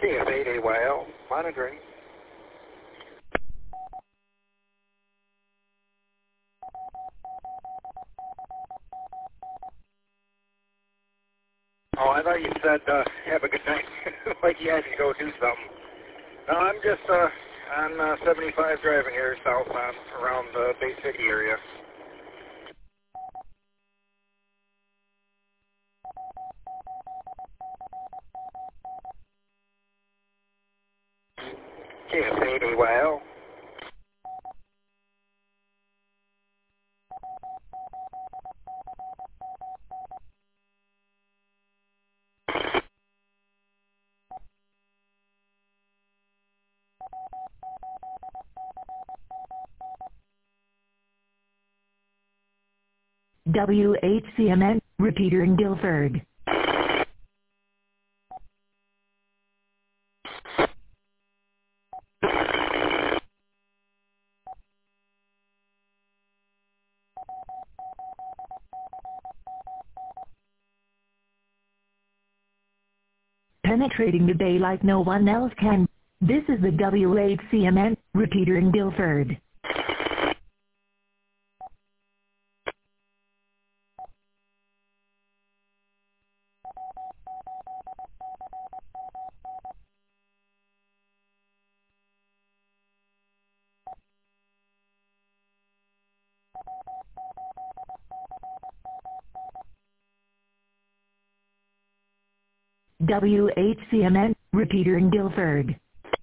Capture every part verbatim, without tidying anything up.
K F eight A Y L, monitoring. Oh, I thought you said, uh, have a good night, like you had to go do something. No, I'm just, uh, on uh, seventy-five driving here south on, around the Bay City area. K F eight A Y L. W H C M N, repeater in Guilford. Penetrating the bay like no one else can. This is the W H C M N, repeater in Guilford. W H C M N, repeater in Guilford.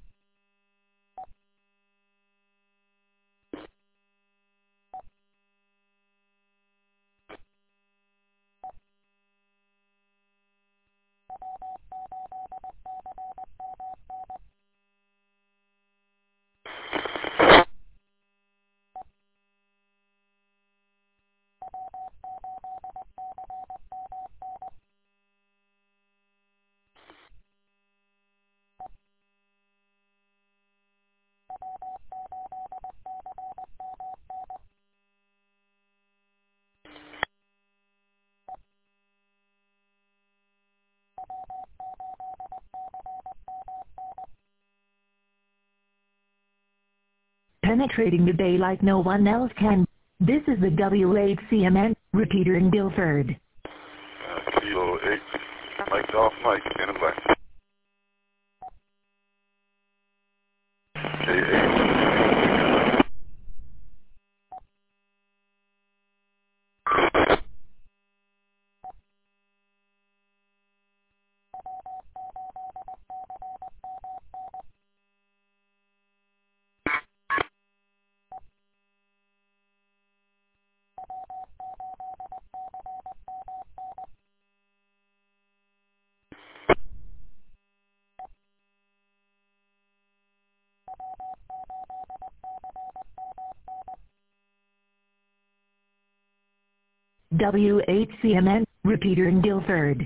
Penetrating the bay like no one else can. This is the W H C M N, repeater in Guilford. Uh, Kilo eight, Mike off, Mike, standing by. K eight. W H C M N, repeater in Guilford.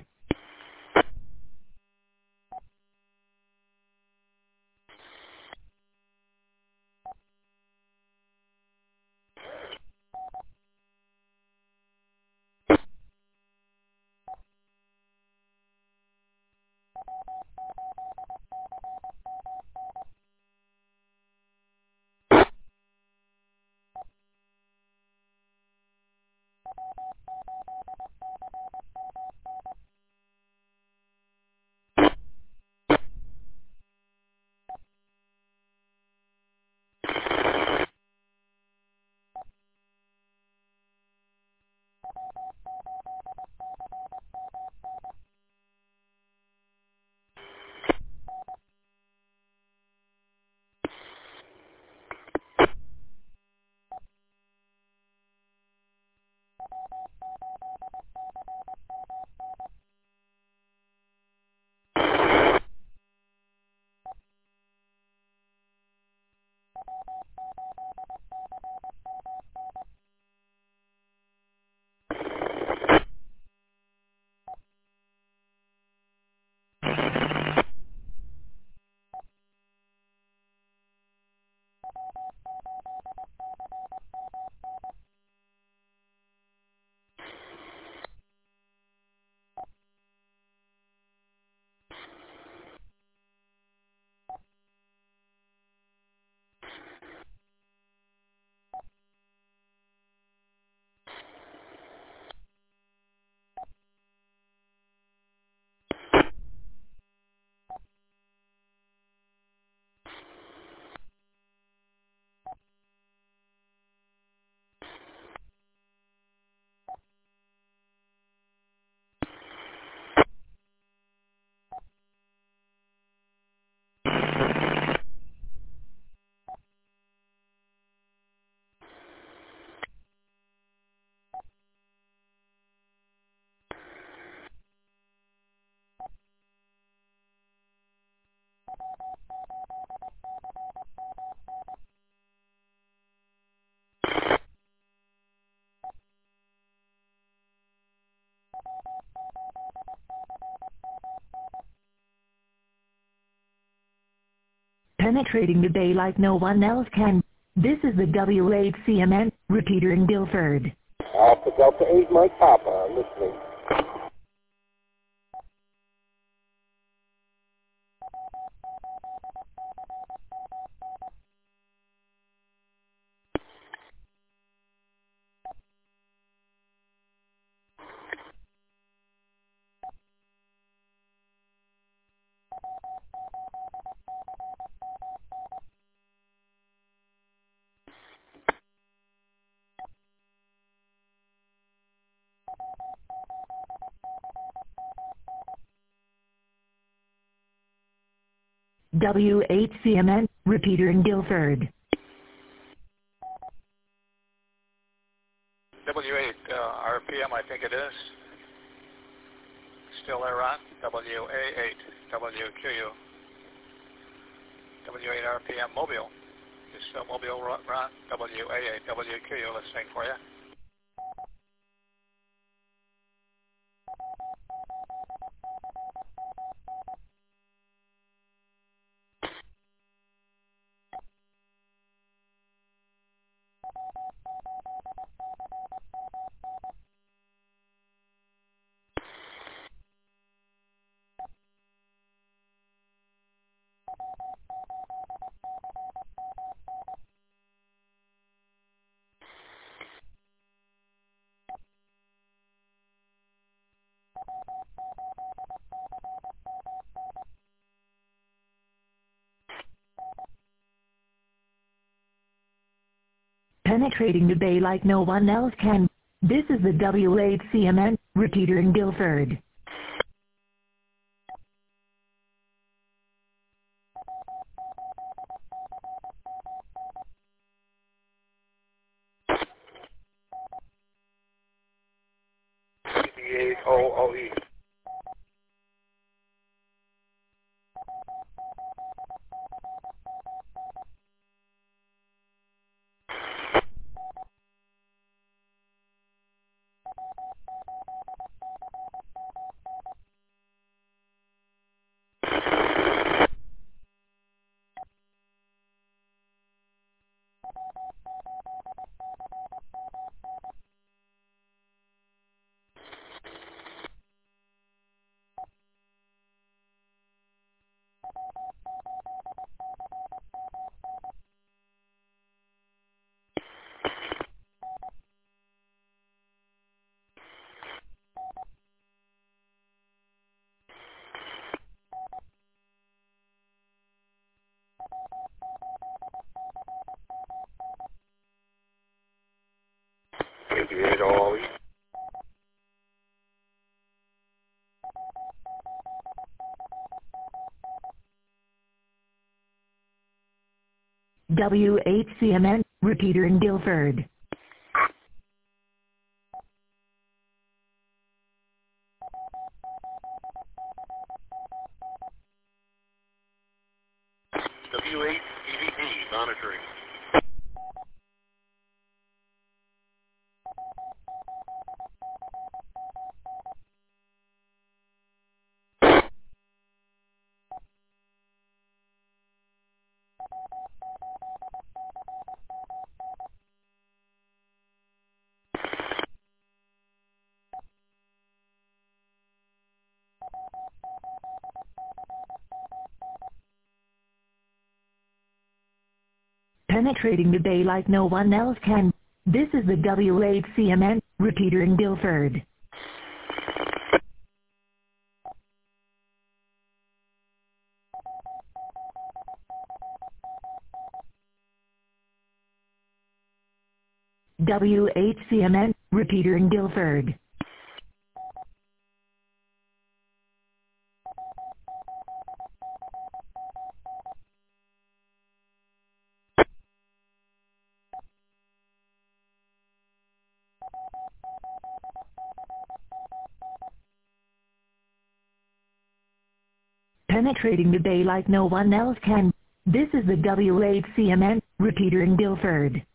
Penetrating the bay like no one else can. This is the W eight C M N repeater in Guilford. Alpha Delta eight, Mike Papa, listening. W eight C M N repeater in Guilford. W eight uh, R P M, I think it is. Still there, Ron? W A eight, W Q U. W eight R P M Mobile. You still Mobile, Ron? W A eight, W Q U, listening for you. Penetrating the bay like no one else can. This is the W eight C M N repeater in Guilford. D A O O E. D A O O E. W eight C M N repeater in Guilford. W eight E V D monitoring. Penetrating the bay like no one else can. This is the W eight C M N repeater in Guilford. Penetrating the bay like no one else can. This is the W eight C M N repeater in Guilford. Penetrating the bay like no one else can. This is the W eight C M N repeater in Guilford. Penetrating the bay like no one else can. This is the W eight C M N repeater in Guilford. Penetrating the bay like no one else can. This is the W eight C M N repeater in Guilford. W eight C M N repeater in Guilford. W eight C M N repeater in Guilford. Penetrating the bay like no one else can. This is the W eight C M N repeater in Guilford.